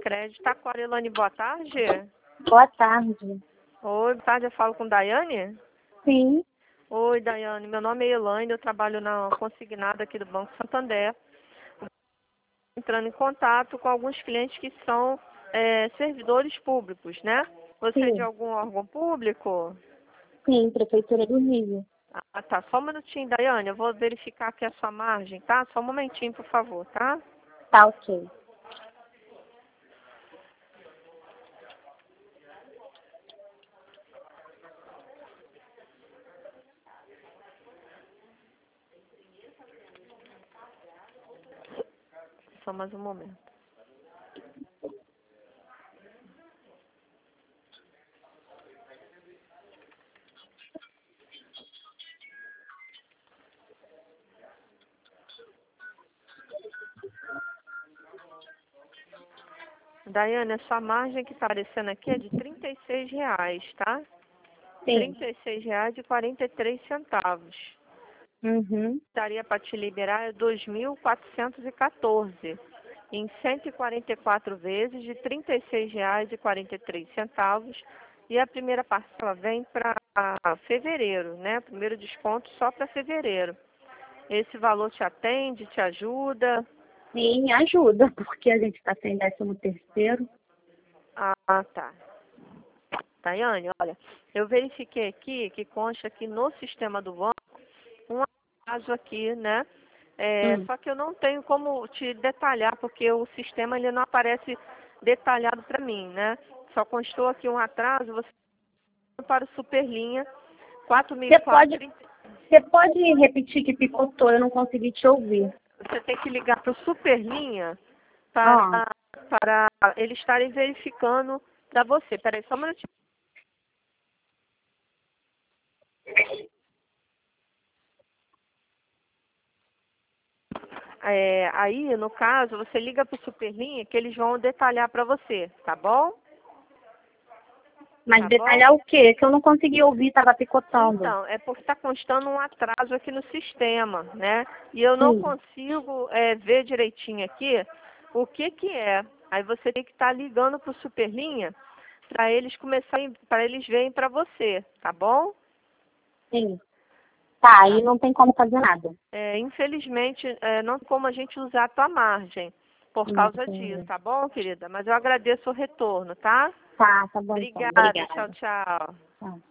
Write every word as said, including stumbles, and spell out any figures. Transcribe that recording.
Crédito. Aquarelane, boa tarde. Boa tarde. Oi, boa tarde, eu falo com Daiane? Sim. Oi, Daiane, meu nome é Elaine, eu trabalho na consignada aqui do Banco Santander. Entrando em contato com alguns clientes que são é, servidores públicos, né? Você é de Sim. algum órgão público? Sim, Prefeitura do Rio. Ah, tá. Só um minutinho, Daiane, eu vou verificar aqui a sua margem, tá? Só um momentinho, por favor, tá? Tá ok. Só mais um momento. Daiane, a sua margem que está aparecendo aqui é de trinta e seis reais, tá? Sim. trinta e seis reais e quarenta e três centavos. Uhum. Daria para te liberar é dois mil quatrocentos e quatorze em cento e quarenta e quatro vezes de trinta e seis reais e quarenta e três centavos, e a primeira parcela vem para fevereiro, né? Primeiro desconto só para fevereiro. Esse valor te atende, te ajuda? Sim, ajuda, porque a gente está sem décimo terceiro. Ah, tá. Daiane, olha, eu verifiquei aqui que consta aqui no sistema do banco um atraso aqui, né? É, Hum. só que eu não tenho como te detalhar, porque o sistema ele não aparece detalhado para mim, né? Só constou aqui um atraso, você para o Superlinha quatro mil e Você quatro. pode, você pode repetir que picotou, eu não consegui te ouvir. Você tem que ligar para o Superlinha para, Ah, para eles estarem verificando para você. Peraí, só um minutinho. É, aí, no caso, você liga para o Superlinha que eles vão detalhar para você, tá bom? mas Tá bom? detalhar o quê? Que eu não consegui ouvir, estava picotando. Então, é porque está constando um atraso aqui no sistema, né? E eu não Sim. consigo é, ver direitinho aqui o que que é. Aí você tem que estar ligando para o Superlinha para eles começarem, para eles verem para você, tá bom? Sim. Tá, Tá. aí não tem como fazer nada. É, infelizmente, é, não tem como a gente usar a tua margem por causa disso, Entendi. tá bom, querida? Mas eu agradeço o retorno, tá? Tá, tá bom então. Obrigada, tchau, Obrigada. tchau. Tá.